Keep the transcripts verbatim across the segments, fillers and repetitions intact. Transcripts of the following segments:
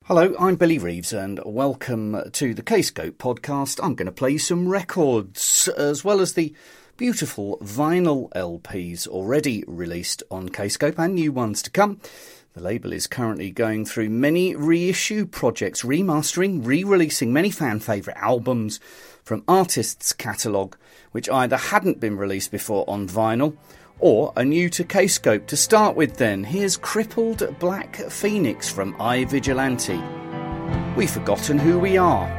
Hello, I'm Billy Reeves and welcome to the Kscope podcast. I'm going to play some records as well as the beautiful vinyl L Ps already released on Kscope and new ones to come. The label is currently going through many reissue projects, remastering, re-releasing many fan favourite albums from artists' catalogue which either hadn't been released before on vinyl or are new to Kscope. To start with then, here's Crippled Black Phoenix from I, Vigilante. We've forgotten who we are.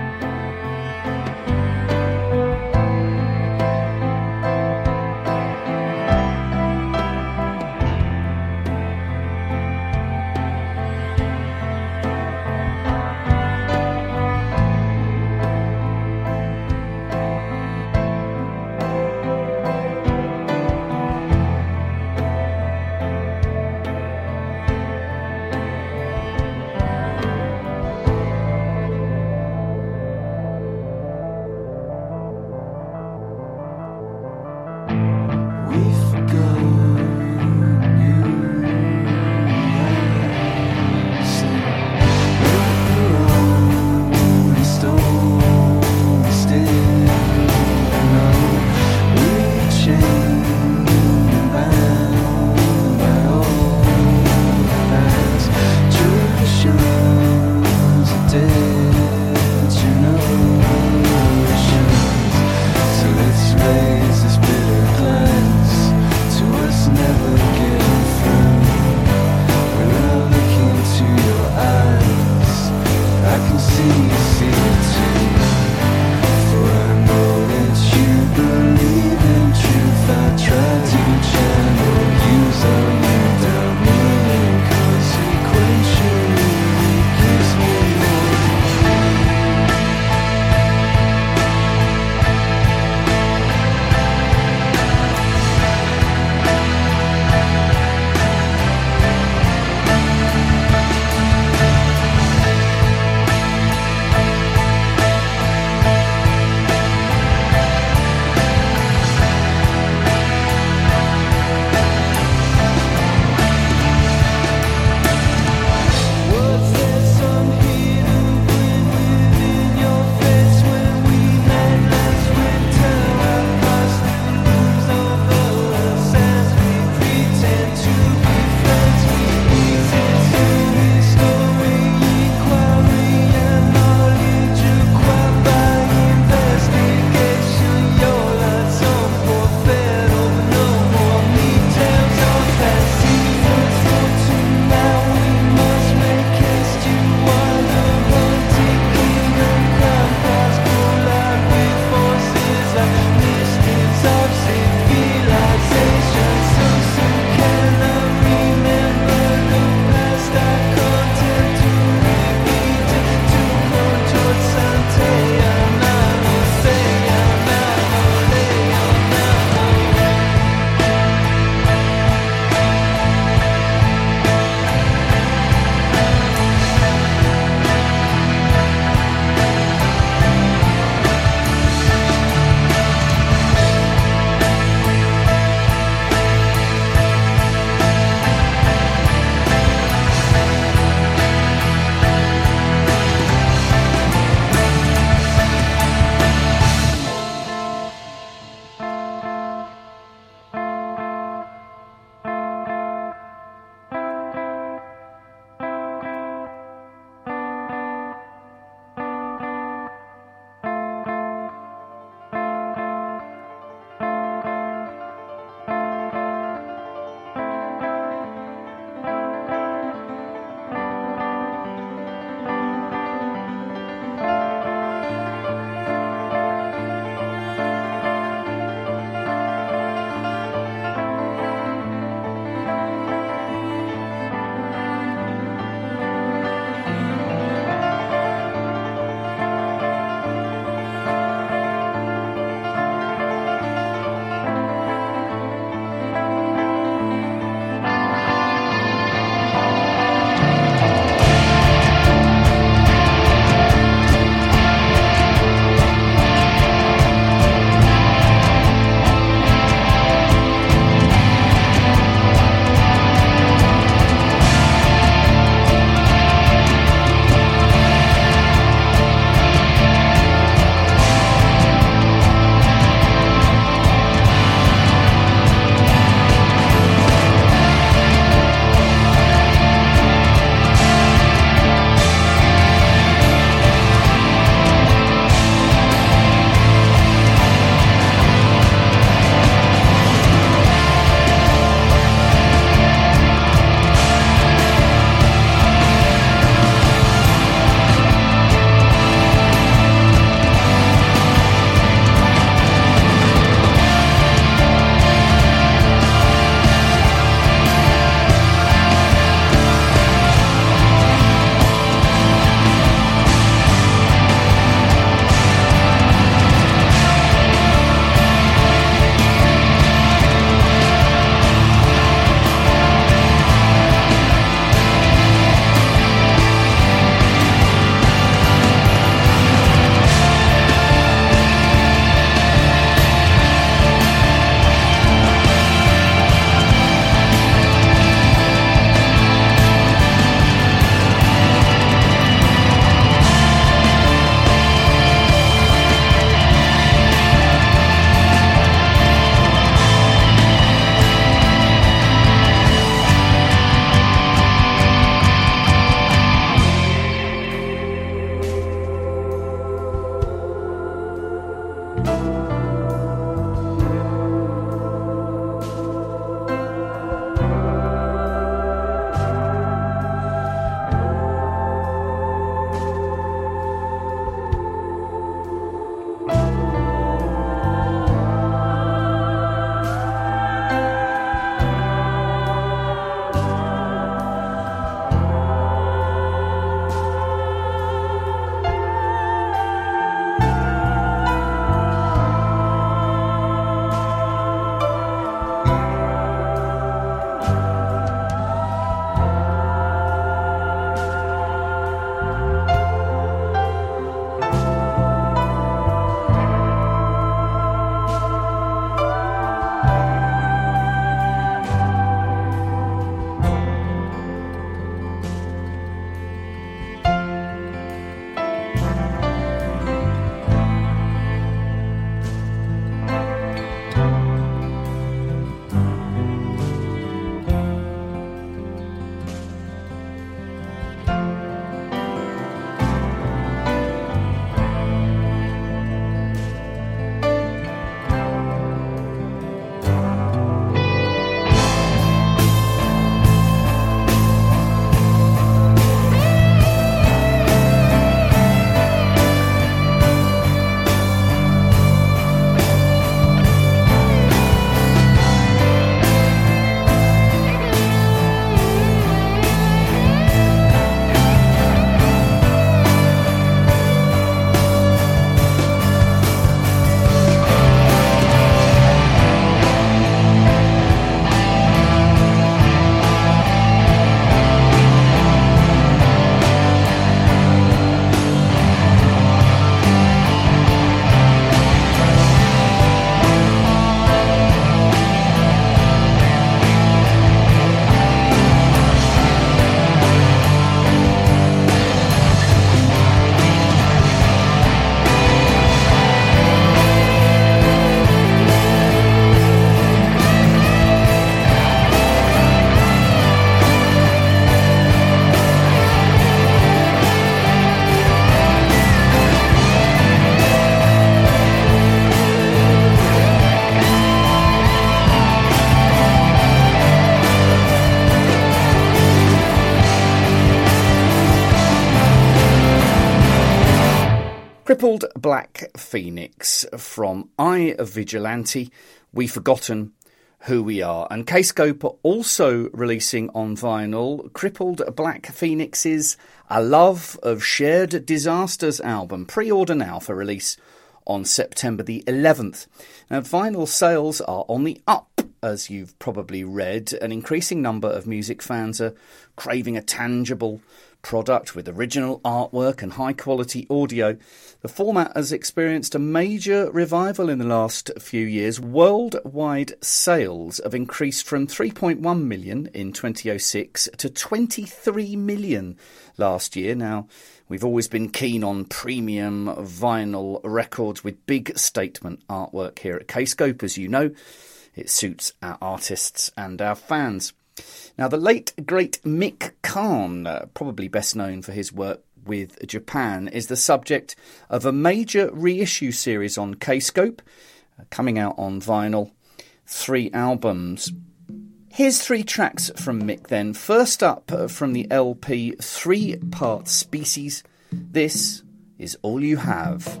Crippled Black Phoenix from I Vigilante, We've Forgotten Who We Are. And Kscope are also releasing on vinyl Crippled Black Phoenix's A Love of Shared Disasters album. Pre-order now for release on September the eleventh. Now, vinyl sales are on the up, as you've probably read. An increasing number of music fans are craving a tangible product with original artwork and high-quality audio. The format has experienced a major revival in the last few years. Worldwide sales have increased from three point one million in twenty oh six to twenty-three million last year. Now, we've always been keen on premium vinyl records with big statement artwork here at Kscope, as you know. It suits our artists and our fans. Now, the late, great Mick Karn, uh, probably best known for his work with Japan, is the subject of a major reissue series on Kscope, uh, coming out on vinyl, three albums. Here's three tracks from Mick then. First up uh, from the L P Three Part Species, this is All You Have.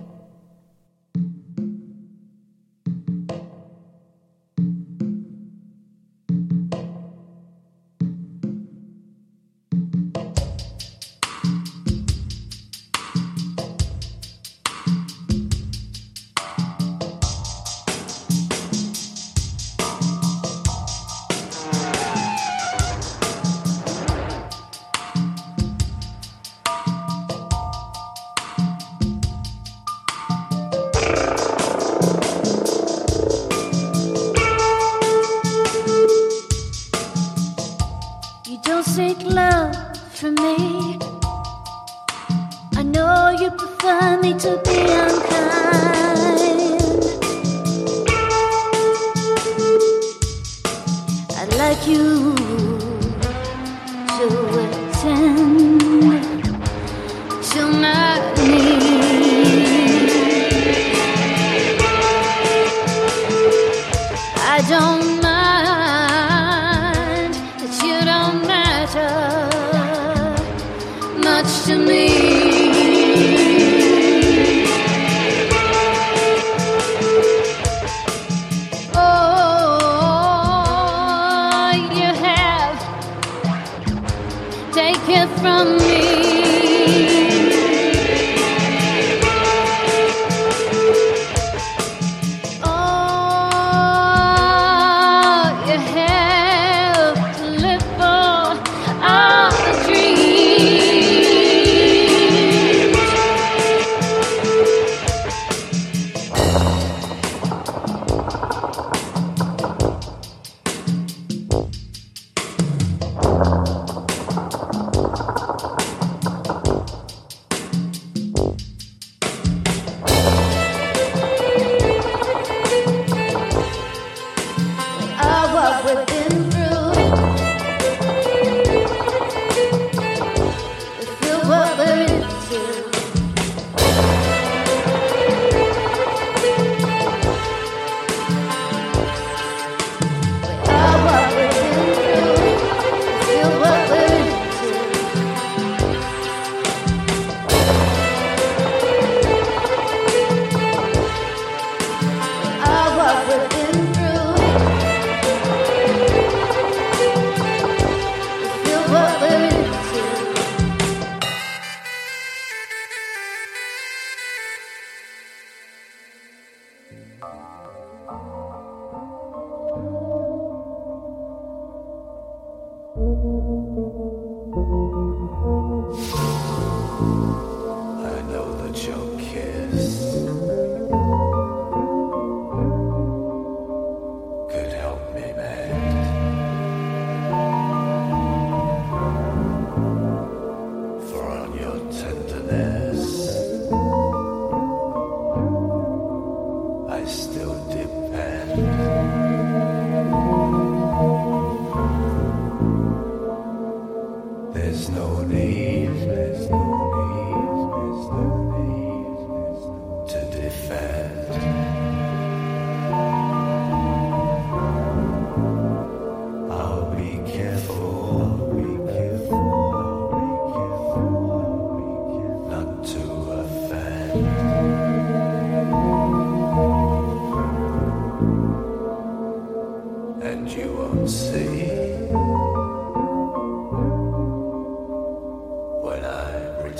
Thank you.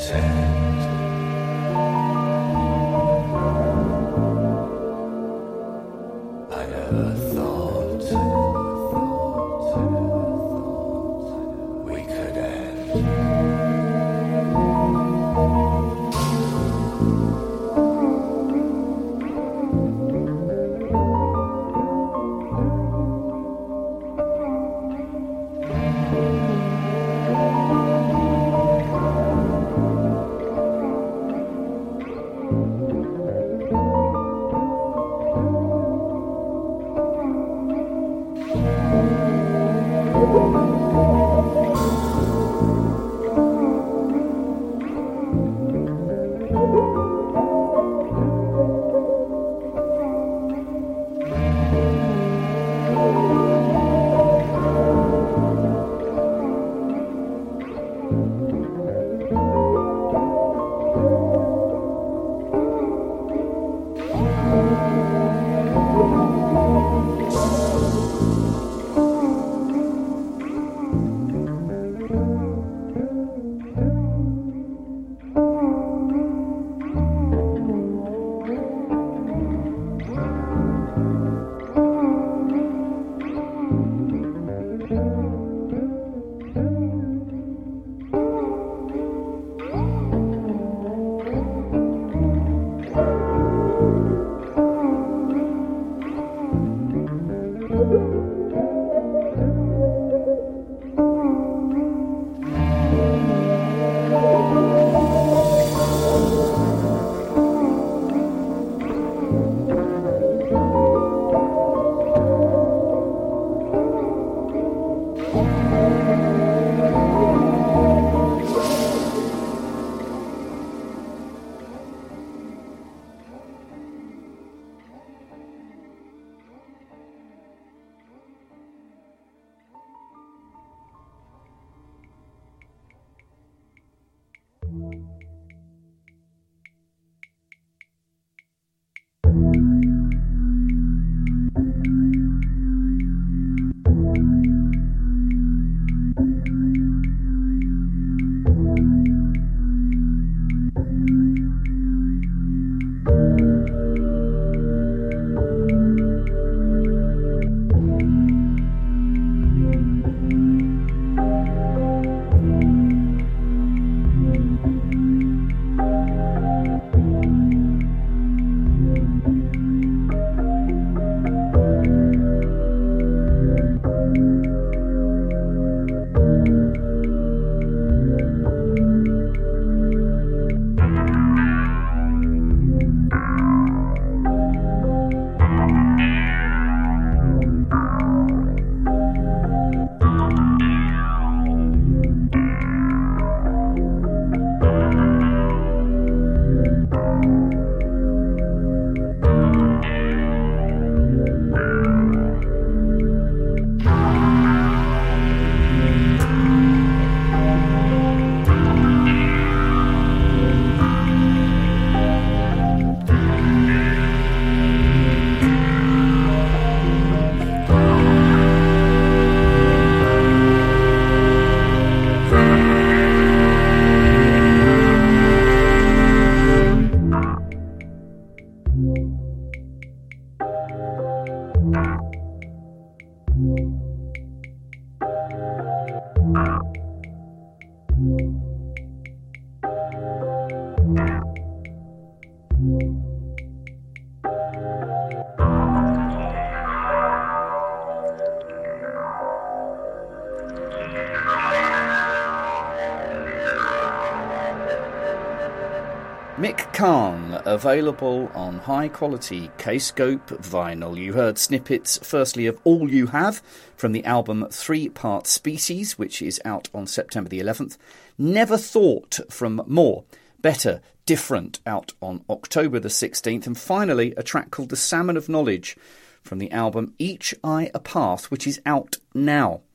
Mick Karn, available on high-quality Kscope vinyl. You heard snippets, firstly, of All You Have from the album Three-Part Species, which is out on September the eleventh. Never Thought from More, Better, Different, out on October the sixteenth. And finally, a track called The Salmon of Knowledge from the album Each Eye a Path, which is out now.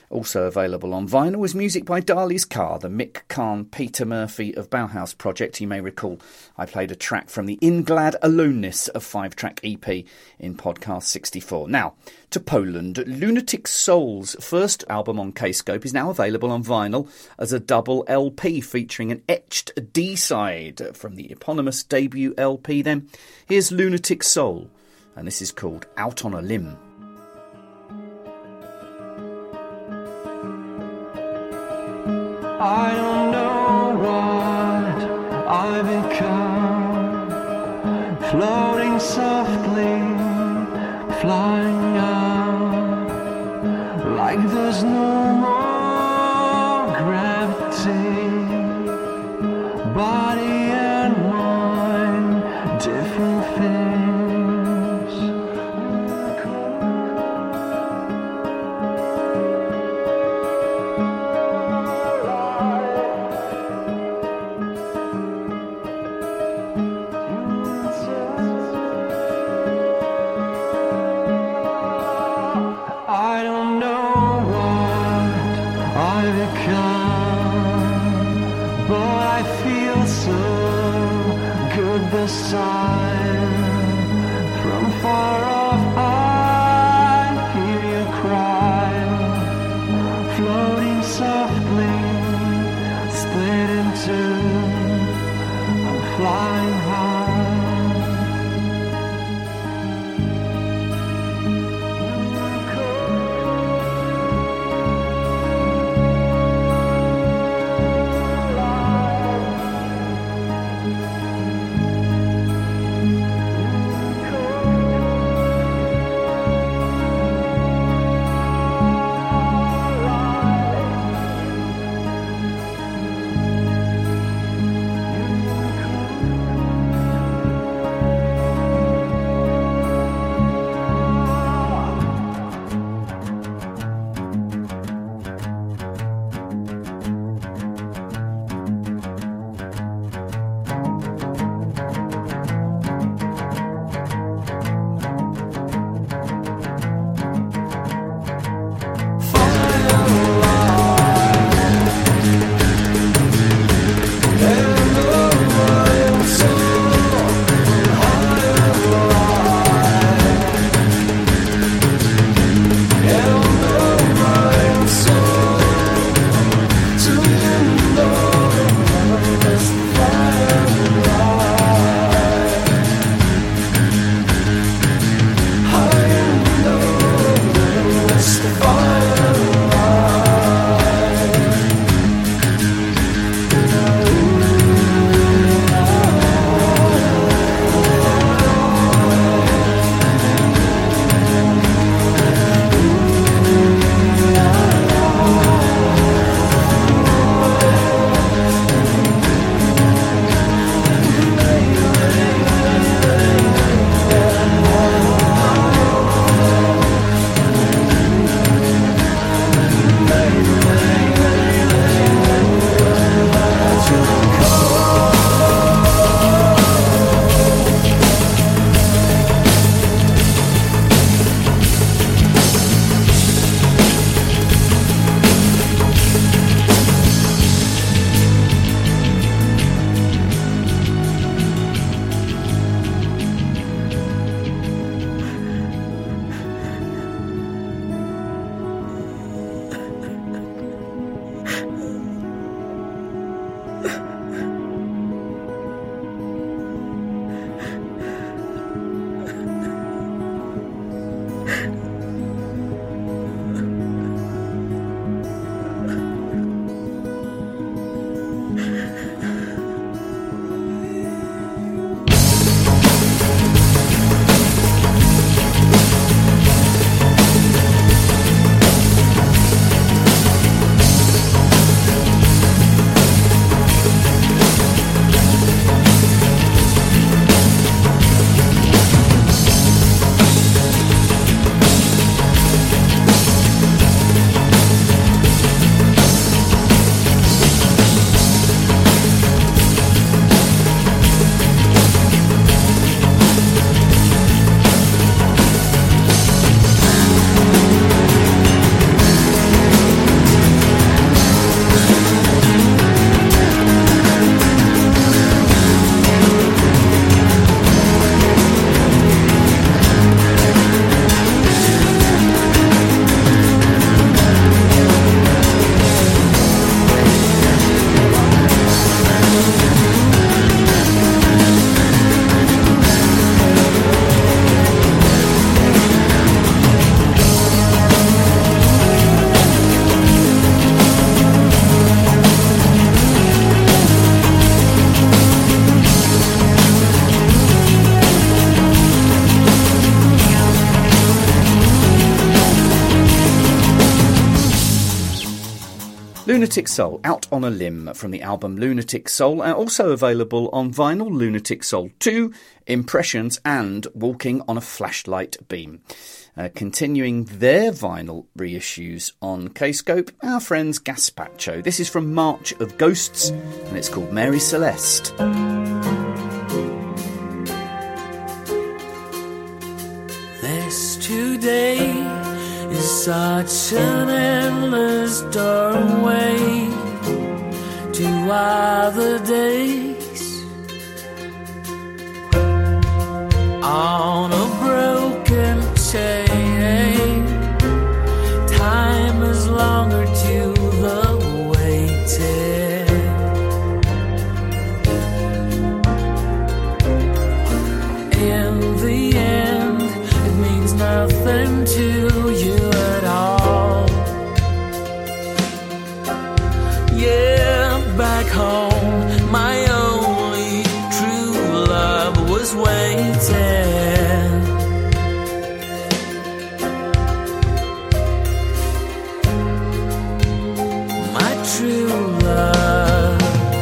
Also available on vinyl is music by Darley's Car, the Mick Kahn, Peter Murphy of Bauhaus project. You may recall I played a track from the In Glad Aloneness of five-track E P in podcast sixty-four. Now, to Poland. Lunatic Soul's first album on Kscope is now available on vinyl as a double L P featuring an etched D-side from the eponymous debut L P then. Here's Lunatic Soul, and this is called Out on a Limb. I don't know what I've become, floating softly, flying out, like there's no more gravity, body and mind, different things. This time, from far off I hear you cry, floating softly, split in two, I'm flying high. Lunatic Soul, Out on a Limb, from the album Lunatic Soul, and also available on vinyl, Lunatic Soul two, Impressions, and Walking on a Flashlight Beam. Uh, continuing their vinyl reissues on Kscope, our friends Gaspacho. This is from March of Ghosts, and it's called Mary Celeste. This today is such an endless doorway to other days. On a broken chain, time is longer to the waiting. In the end, it means nothing to you at all. Yeah, back home, my only true love was waiting. True love.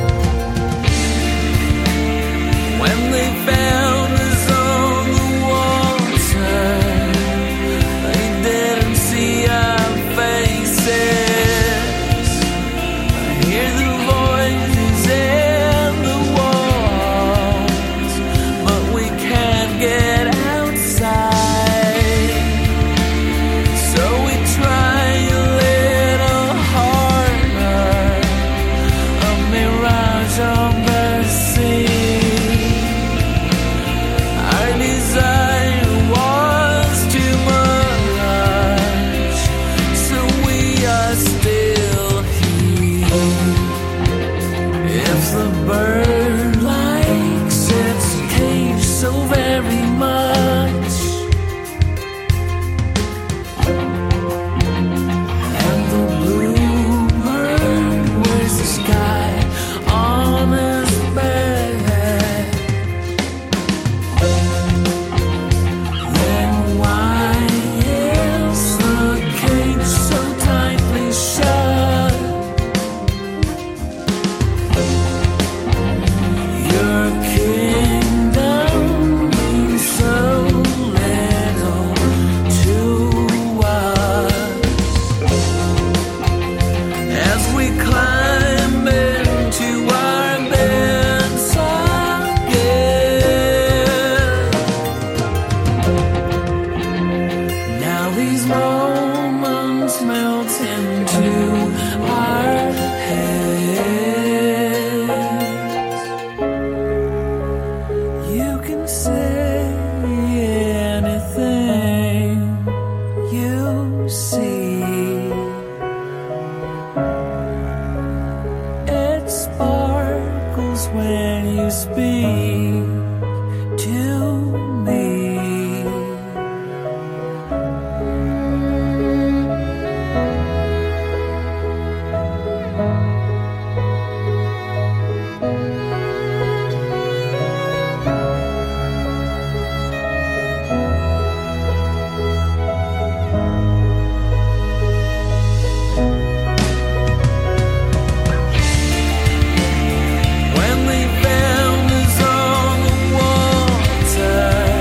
When they found us on the water, they didn't see our faces. I hear the voices in the walls, but we can't get outside. So we try a little harder. On the sea, our desire was too much, so we are still here. If the bird likes its cage so very much, and the bluebird wears the sky on his back, then why is the cage so tightly shut? Your kingdom means so little to us. As we climb into our beds again, now these moments melt into our heads. You can say anything you see. It sparkles when you speak to me. When they found us on the water,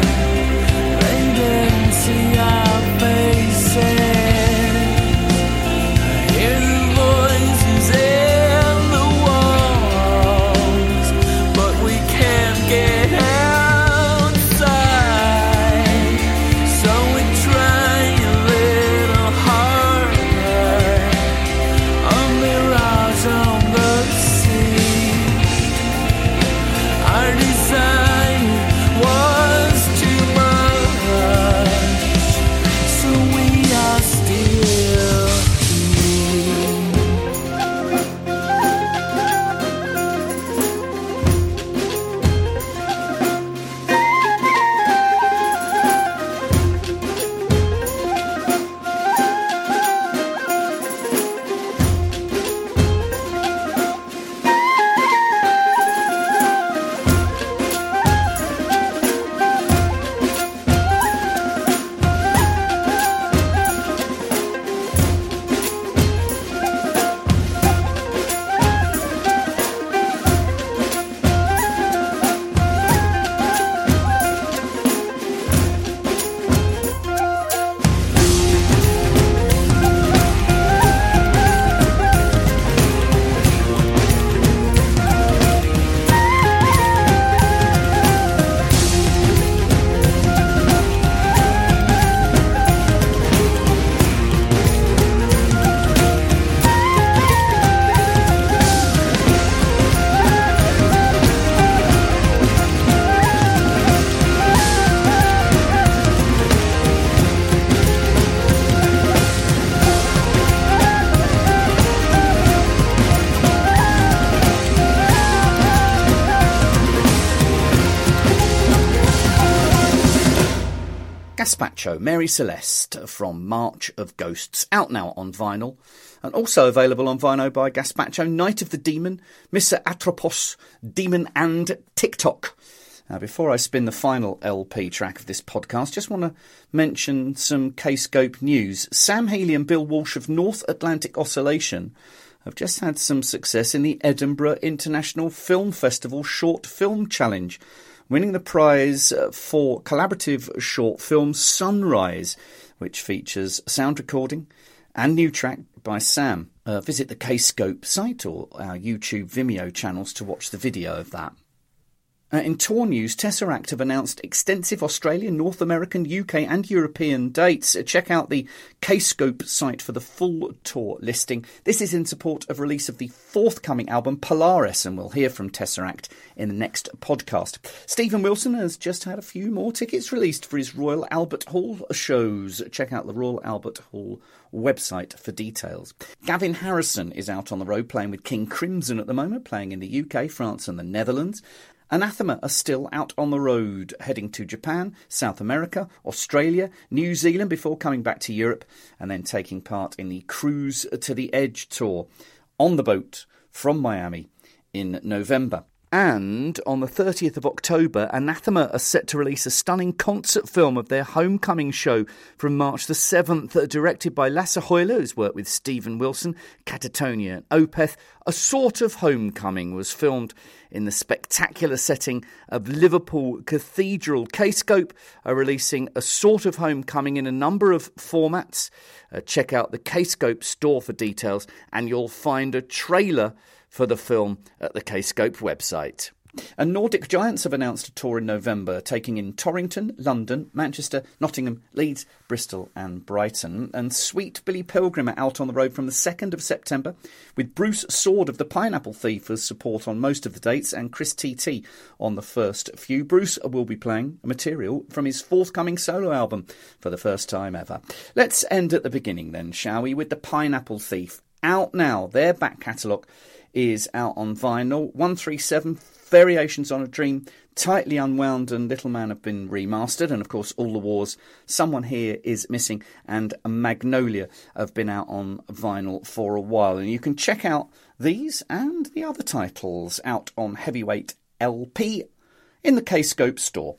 Gaspacho, Mary Celeste from March of Ghosts, out now on vinyl, and also available on vinyl by Gaspacho, Night of the Demon, Mister Atropos, Demon and TikTok. Now, before I spin the final L P track of this podcast, just want to mention some Kscope news. Sam Healy and Bill Walsh of North Atlantic Oscillation have just had some success in the Edinburgh International Film Festival Short Film Challenge, winning the prize for collaborative short film Sunrise, which features sound recording and new track by Sam. Uh, visit the Kscope site or our YouTube Vimeo channels to watch the video of that. Uh, in tour news, Tesseract have announced extensive Australian, North American, U K and European dates. Uh, check out the Kscope site for the full tour listing. This is in support of release of the forthcoming album Polaris, and we'll hear from Tesseract in the next podcast. Stephen Wilson has just had a few more tickets released for his Royal Albert Hall shows. Check out the Royal Albert Hall website for details. Gavin Harrison is out on the road playing with King Crimson at the moment, playing in the U K, France and the Netherlands. Anathema are still out on the road, heading to Japan, South America, Australia, New Zealand before coming back to Europe, and then taking part in the Cruise to the Edge tour on the boat from Miami in November. And on the thirtieth of October, Anathema are set to release a stunning concert film of their homecoming show from March the seventh, directed by Lasse Hoyle, who's worked with Stephen Wilson, Catatonia and Opeth. A Sort of Homecoming was filmed in the spectacular setting of Liverpool Cathedral. Kscope are releasing A Sort of Homecoming in a number of formats. Uh, check out the Kscope store for details, and you'll find a trailer for the film at the Kscope website. And Nordic Giants have announced a tour in November, taking in Torrington, London, Manchester, Nottingham, Leeds, Bristol and Brighton. And Sweet Billy Pilgrim are out on the road from the second of September, with Bruce Sword of the Pineapple Thief as support on most of the dates, and Chris T T on the first few. Bruce will be playing material from his forthcoming solo album for the first time ever. Let's end at the beginning then, shall we, with the Pineapple Thief. Out now, their back catalogue is out on vinyl. one three seven, Variations on a Dream, Tightly Unwound and Little Man have been remastered, and of course All the Wars, Someone Here Is Missing and Magnolia have been out on vinyl for a while, and you can check out these and the other titles out on Heavyweight L P in the Kscope store,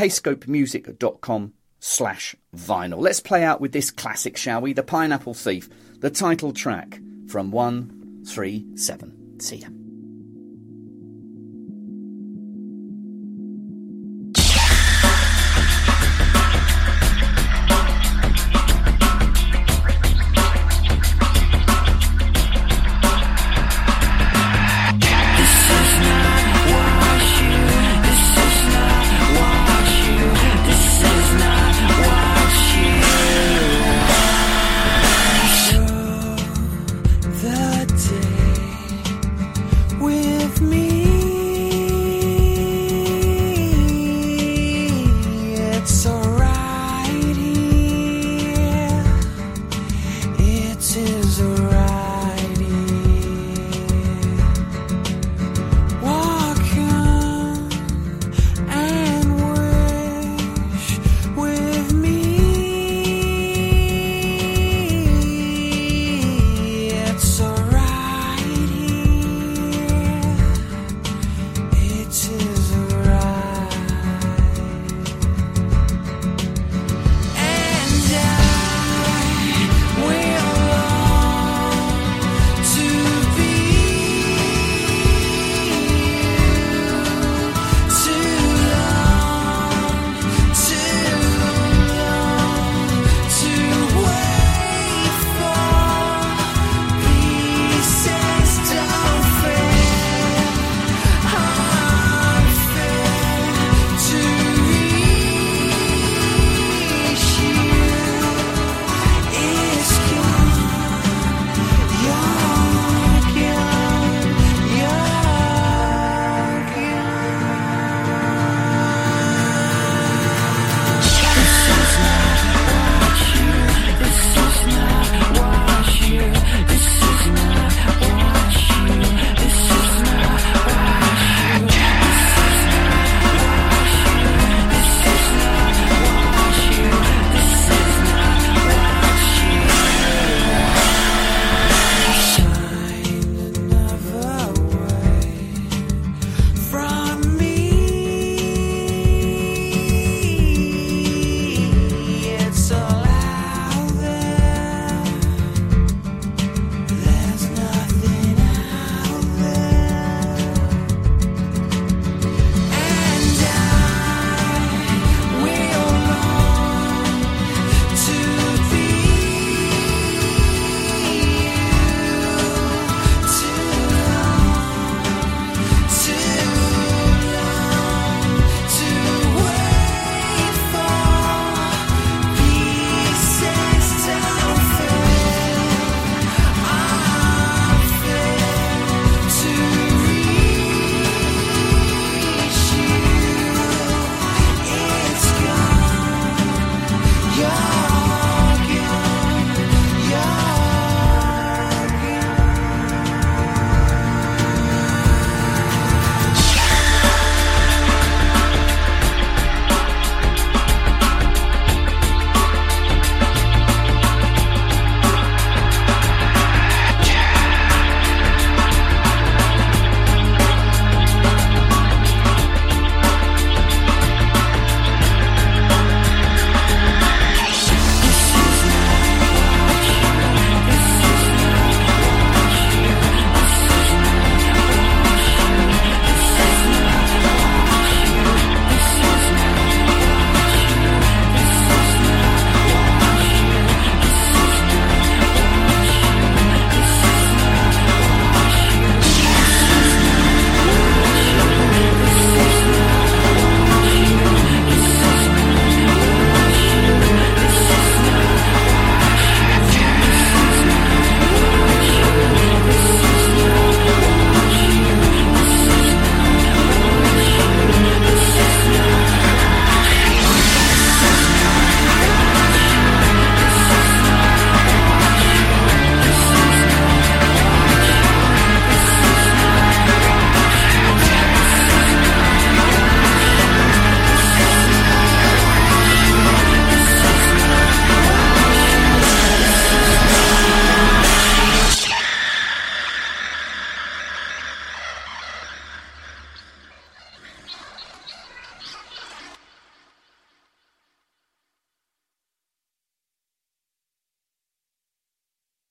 kscopemusic.com slash vinyl. Let's play out with this classic, shall we? The Pineapple Thief, the title track from one three seven. See ya.